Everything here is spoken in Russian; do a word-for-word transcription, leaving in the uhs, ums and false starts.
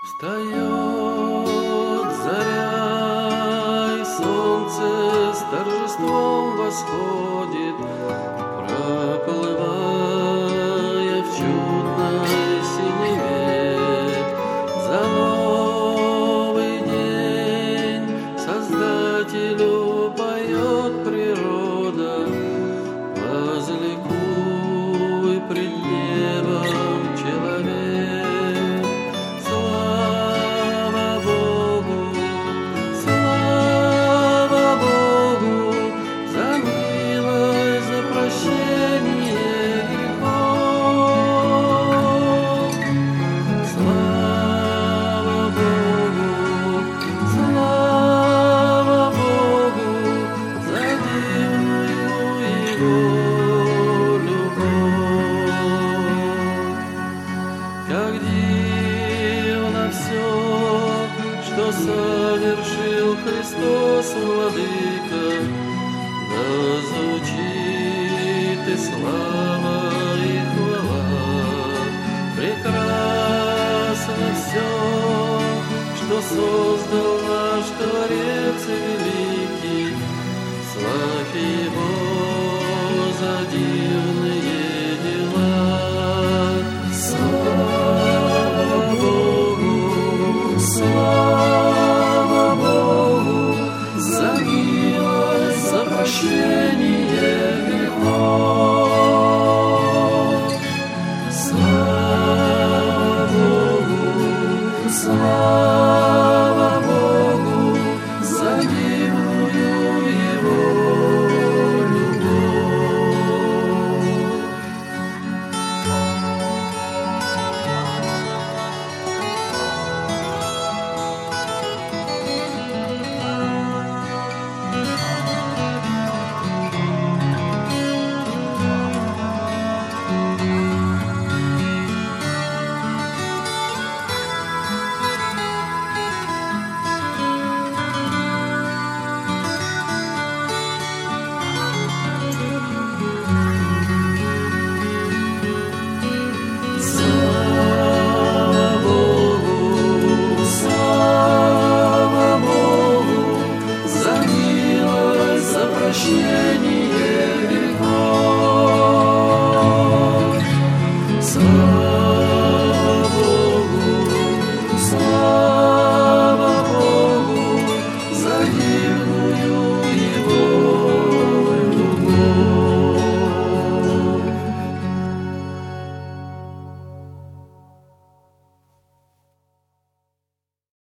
Встает заря, и солнце с торжеством восходит, проплывая в чудной синеве. За новый день Создателю поет природа, возликуй пред небом человек. Как дивно все, что совершил Христос, Владыка, да звучит и слава, и хвала. Прекрасно все, что создал наш Творец великий, славь Его за дивные дела. Слава Богу, слава Богу, за милость, за прощение грехов. Слава Богу, слава Богу, за дивную Его любовь. Yeah.